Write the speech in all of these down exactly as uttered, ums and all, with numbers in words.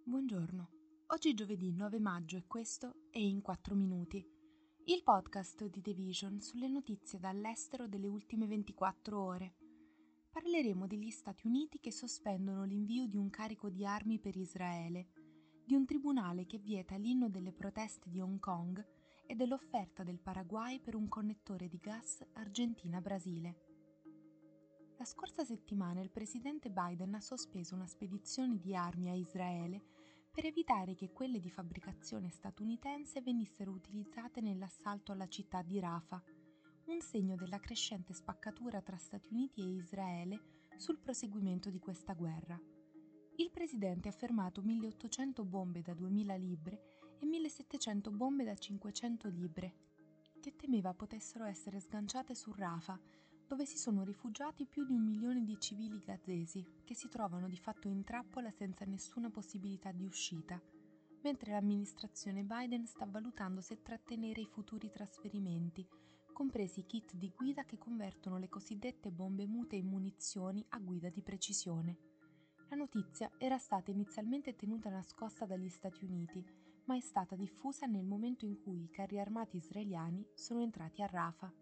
Buongiorno, oggi è giovedì nove maggio e questo è In quattro minuti, il podcast di The Vision sulle notizie dall'estero delle ultime ventiquattro ore. Parleremo degli Stati Uniti che sospendono l'invio di un carico di armi per Israele, di un tribunale che vieta l'inno delle proteste di Hong Kong e dell'offerta del Paraguay per un connettore di gas Argentina-Brasile. La scorsa settimana il presidente Biden ha sospeso una spedizione di armi a Israele per evitare che quelle di fabbricazione statunitense venissero utilizzate nell'assalto alla città di Rafah, un segno della crescente spaccatura tra Stati Uniti e Israele sul proseguimento di questa guerra. Il presidente ha fermato milleottocento bombe da duemila libbre e millesettecento bombe da cinquecento libbre, che temeva potessero essere sganciate su Rafah, dove si sono rifugiati più di un milione di civili gazesi, che si trovano di fatto in trappola senza nessuna possibilità di uscita, mentre l'amministrazione Biden sta valutando se trattenere i futuri trasferimenti, compresi i kit di guida che convertono le cosiddette bombe mute in munizioni a guida di precisione. La notizia era stata inizialmente tenuta nascosta dagli Stati Uniti, ma è stata diffusa nel momento in cui i carri armati israeliani sono entrati a Rafah.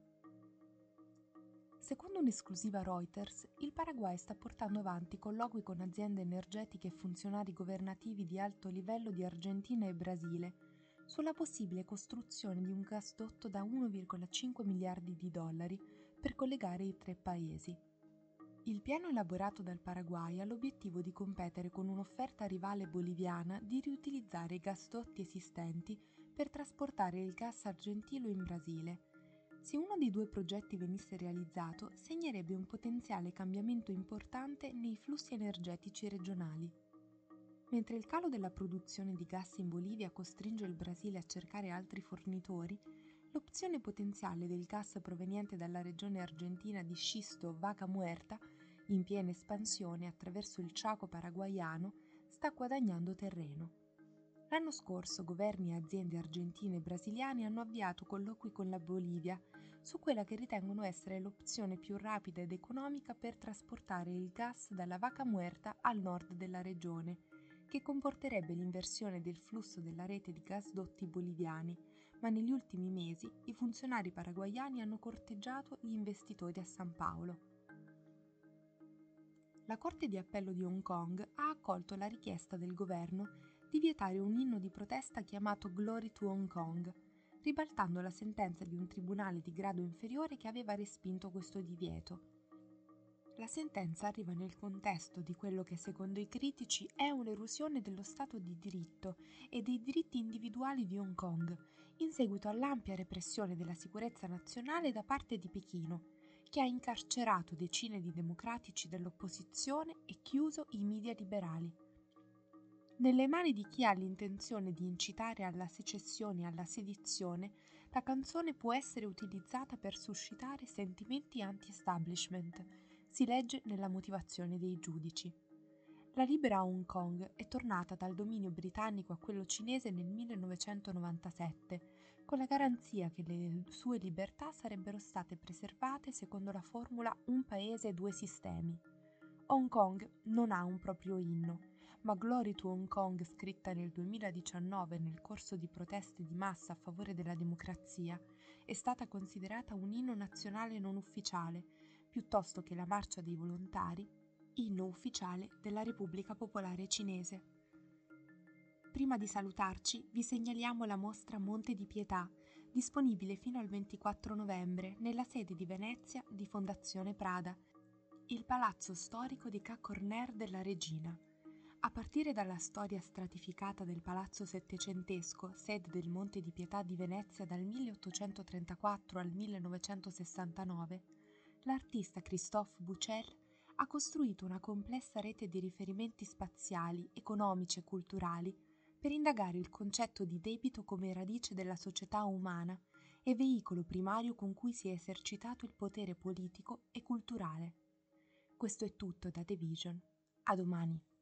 Secondo un'esclusiva Reuters, il Paraguay sta portando avanti colloqui con aziende energetiche e funzionari governativi di alto livello di Argentina e Brasile sulla possibile costruzione di un gasdotto da uno virgola cinque miliardi di dollari per collegare i tre paesi. Il piano elaborato dal Paraguay ha l'obiettivo di competere con un'offerta rivale boliviana di riutilizzare i gasdotti esistenti per trasportare il gas argentino in Brasile. Se uno dei due progetti venisse realizzato, segnerebbe un potenziale cambiamento importante nei flussi energetici regionali. Mentre il calo della produzione di gas in Bolivia costringe il Brasile a cercare altri fornitori, l'opzione potenziale del gas proveniente dalla regione argentina di scisto Vaca Muerta, in piena espansione attraverso il Chaco paraguaiano, sta guadagnando terreno. L'anno scorso governi e aziende argentine e brasiliane hanno avviato colloqui con la Bolivia su quella che ritengono essere l'opzione più rapida ed economica per trasportare il gas dalla Vaca Muerta al nord della regione, che comporterebbe l'inversione del flusso della rete di gasdotti boliviani, ma negli ultimi mesi i funzionari paraguaiani hanno corteggiato gli investitori a San Paolo. La Corte di Appello di Hong Kong ha accolto la richiesta del governo di vietare un inno di protesta chiamato Glory to Hong Kong, ribaltando la sentenza di un tribunale di grado inferiore che aveva respinto questo divieto. La sentenza arriva nel contesto di quello che secondo i critici è un'erosione dello Stato di diritto e dei diritti individuali di Hong Kong, in seguito all'ampia repressione della sicurezza nazionale da parte di Pechino, che ha incarcerato decine di democratici dell'opposizione e chiuso i media liberali. Nelle mani di chi ha l'intenzione di incitare alla secessione e alla sedizione, la canzone può essere utilizzata per suscitare sentimenti anti-establishment, si legge nella motivazione dei giudici. La libera Hong Kong è tornata dal dominio britannico a quello cinese nel millenovecentonovantasette, con la garanzia che le sue libertà sarebbero state preservate secondo la formula un paese due sistemi. Hong Kong non ha un proprio inno, ma Glory to Hong Kong, scritta nel duemiladiciannove nel corso di proteste di massa a favore della democrazia, è stata considerata un inno nazionale non ufficiale, piuttosto che la Marcia dei Volontari, inno ufficiale della Repubblica Popolare Cinese. Prima di salutarci, vi segnaliamo la mostra Monte di Pietà, disponibile fino al ventiquattro novembre nella sede di Venezia di Fondazione Prada, il palazzo storico di Ca' Corner della Regina. A partire dalla storia stratificata del palazzo settecentesco, sede del Monte di Pietà di Venezia dal milleottocentotrentaquattro al millenovecentosessantanove, l'artista Christophe Bucel ha costruito una complessa rete di riferimenti spaziali, economici e culturali per indagare il concetto di debito come radice della società umana e veicolo primario con cui si è esercitato il potere politico e culturale. Questo è tutto da The Vision. A domani.